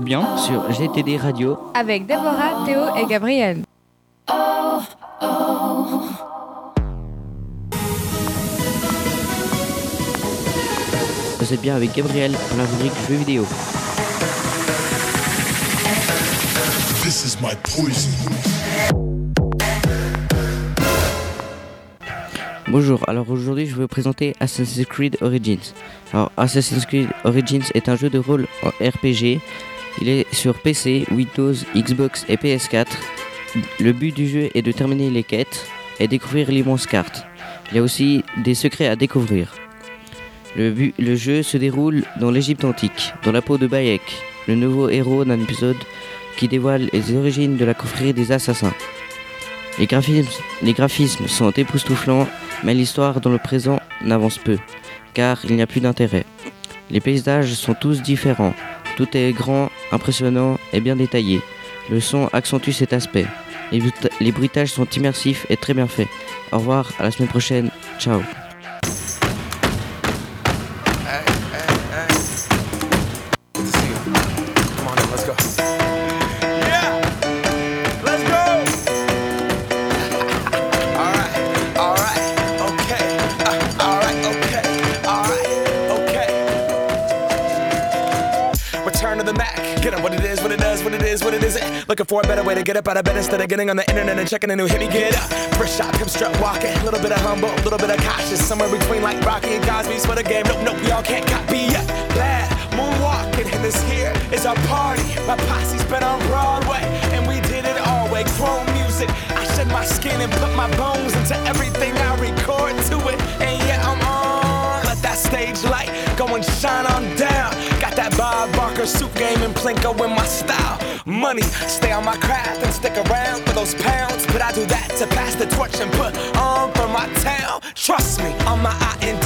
bien sur GTD Radio avec Déborah, Théo et Gabriel. Vous êtes bien avec Gabriel pour la rubrique jeux vidéo. This is my poison. Bonjour, alors aujourd'hui je vais vous présenter Assassin's Creed Origins. Alors Assassin's Creed Origins est un jeu de rôle en RPG. Il est sur PC, Windows, Xbox et PS4. Le but du jeu est de terminer les quêtes et découvrir l'immense carte. Il y a aussi des secrets à découvrir. Le jeu se déroule dans l'Égypte antique, dans la peau de Bayek, le nouveau héros d'un épisode qui dévoile les origines de la confrérie des assassins. Les graphismes sont époustouflants, mais l'histoire dans le présent n'avance peu, car il n'y a plus d'intérêt. Les paysages sont tous différents, tout est grand, impressionnant et bien détaillé. Le son accentue cet aspect. Les bruitages sont immersifs et très bien faits. Au revoir, à la semaine prochaine, ciao. What it isn't. Looking for a better way to get up out of bed instead of getting on the internet and checking a new hit. Me get up, first shot, hip strut walking. A little bit of humble, a little bit of cautious. Somewhere between like Rocky and Cosby's for the game. Nope, y'all can't copy yet. Bad moonwalking, and this here is our party. My posse's been on Broadway, and we did it all way. Chrome music, I shed my skin and put my bones into everything I record to it. And yeah, I'm on. Let that stage light go and shine on down. Got that Bob Barker suit game and Plinko in my style. Money, stay on my craft and stick around for those pounds. But I do that to pass the torch and put on for my town. Trust me, I'm my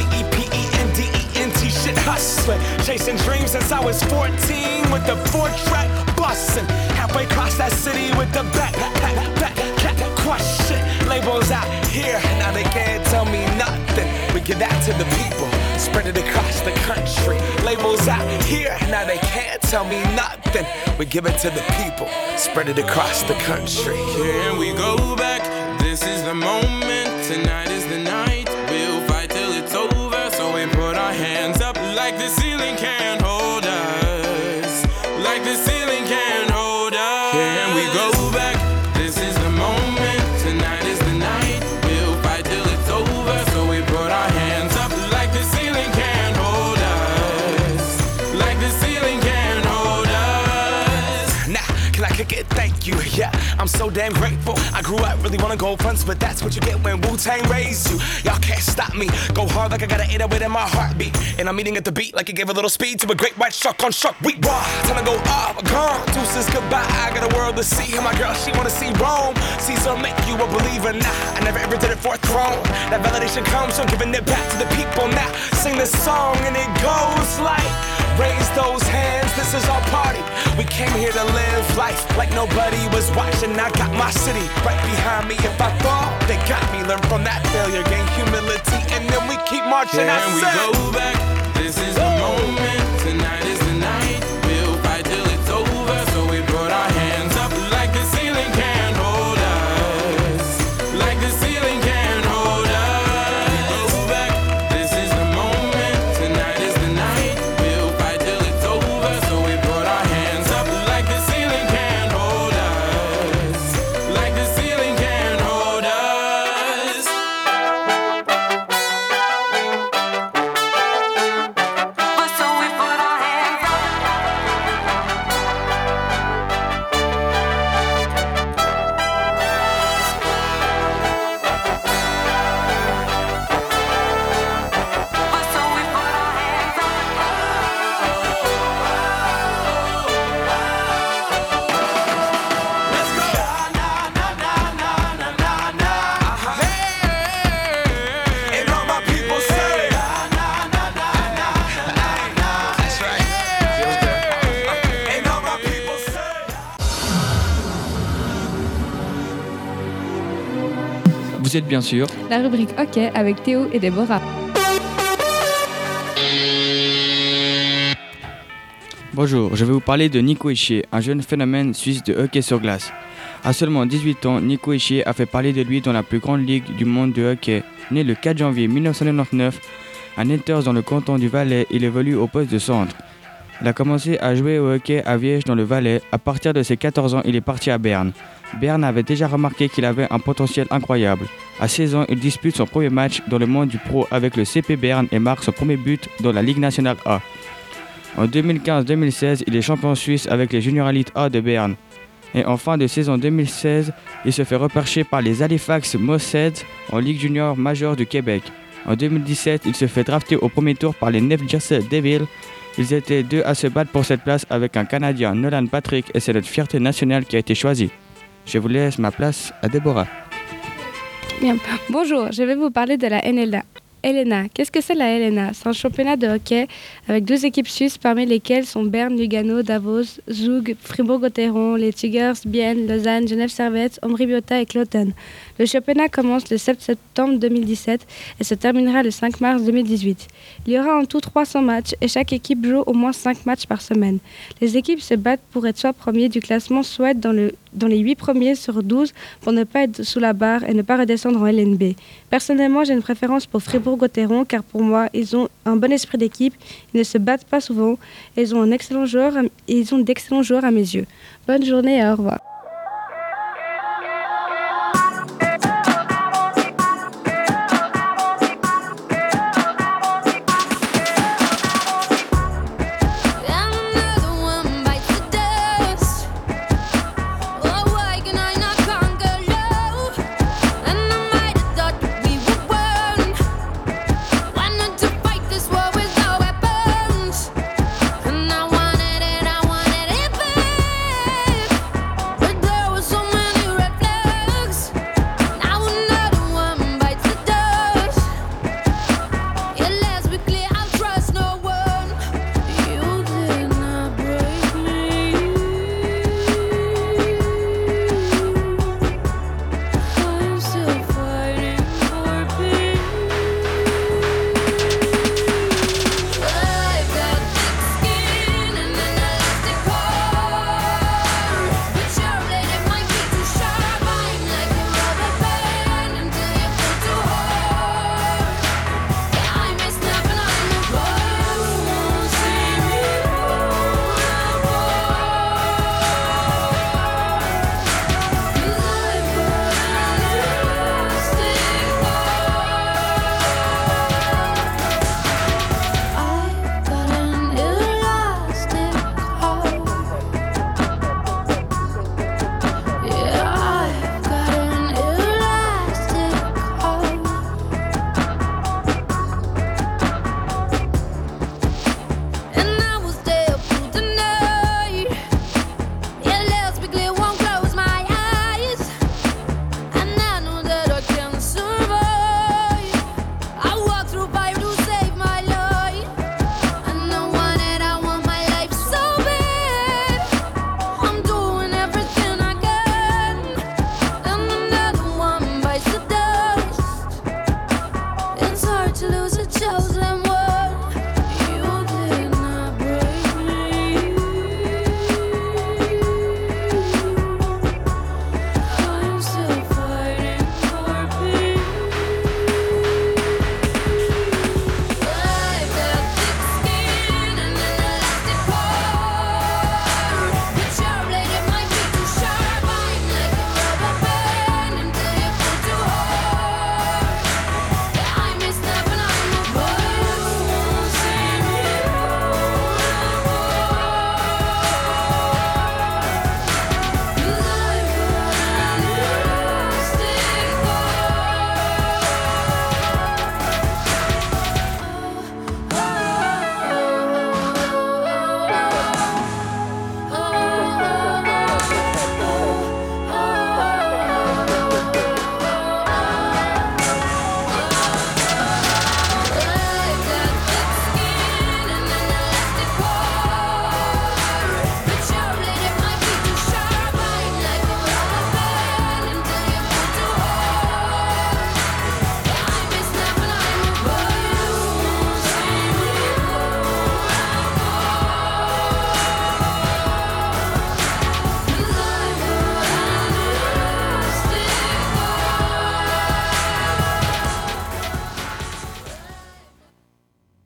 INDEPENDENT shit hustling. Chasing dreams since I was 14 with the 4-track bustin'. Halfway across that city with the back crush shit. Labels out here, now they can't tell me nothing. We give that to the people, spread it across the country. Labels out here, now they can't tell me nothing. We give it to the people, spread it across the country. Can we go back? This is the moment, tonight is the night. We'll fight till it's over, so we put our hands up like the ceiling can't hold us. Like the ceiling can't hold us. Can we go back? This is the moment, tonight is the night. We'll fight till it's over, so we put our hands up like the ceiling can't hold us. Like the ceiling can't hold us. Nah, can I kick it? Thank you, yeah, I'm so damn grateful. I grew up really wanna go fronts, but that's what you get when Wu-Tang raised you. Y'all can't stop me, go hard like I got an 808 in my heartbeat. And I'm eating at the beat like it gave a little speed to a great white shark on shark week. Raw, time to go up, gone, deuces goodbye. I got a world to see, and my girl, she wanna see Rome. Caesar make you a believer, nah, I never ever did it for a throne. That validation comes from giving it back to the people. Now, sing this song and it goes like, raise those hands, this is our party. We came here to live life like nobody was watching. I got my city right behind me. If I fall, they got me. Learn from that failure, gain humility, and then we keep marching. Can we go back? This is the moment, tonight is the night. We'll fight till it's over, so we put our hands up like the ceiling can't hold us. Like the ceiling can't hold us. Go back, this is the moment, tonight is the night. We'll fight till it's over, so we put our hands up like the ceiling can't hold us. Like the ceiling can't hold us. So we put our hands up. So we put our hands up. Let's go. And all my people say, that's right. Feels good. And all my people say. Vous êtes bien sûr La rubrique OK avec Théo et Déborah. Bonjour, je vais vous parler de Nico Hischier, un jeune phénomène suisse de hockey sur glace. À seulement 18 ans, Nico Hischier a fait parler de lui dans la plus grande ligue du monde de hockey. Né le 4 janvier 1999 à Netters dans le canton du Valais, il évolue au poste de centre. Il a commencé à jouer au hockey à Viège dans le Valais. À partir de ses 14 ans, il est parti à Berne. Berne avait déjà remarqué qu'il avait un potentiel incroyable. À 16 ans, il dispute son premier match dans le monde du pro avec le CP Berne et marque son premier but dans la Ligue nationale A. En 2015-2016, il est champion suisse avec les Junior Elite A de Berne. Et en fin de saison 2016, il se fait repêcher par les Halifax Mooseheads en Ligue junior majeure du Québec. En 2017, il se fait drafter au premier tour par les New Jersey Devils. Ils étaient 2 à se battre pour cette place avec un Canadien, Nolan Patrick, et c'est notre fierté nationale qui a été choisie. Je vous laisse ma place à Déborah. Bien. Bonjour, je vais vous parler de la NLA. LNA. Qu'est-ce que c'est la LNA? C'est un championnat de hockey avec 2 équipes suisses parmi lesquelles sont Berne, Lugano, Davos, Zug, Fribourg-Gotteron, les Tigers, Bienne, Lausanne, Genève-Servette, Ombry-Biota et Cloton. Le championnat commence le 7 septembre 2017 et se terminera le 5 mars 2018. Il y aura en tout 300 matchs et chaque équipe joue au moins 5 matchs par semaine. Les équipes se battent pour être soit premiers du classement, soit dans les 8 premiers sur 12 pour ne pas être sous la barre et ne pas redescendre en LNB. Personnellement, j'ai une préférence pour Fribourg-Gotteron car pour moi, ils ont un bon esprit d'équipe, ils ne se battent pas souvent et ils ont d'excellents joueurs à mes yeux. Bonne journée et au revoir.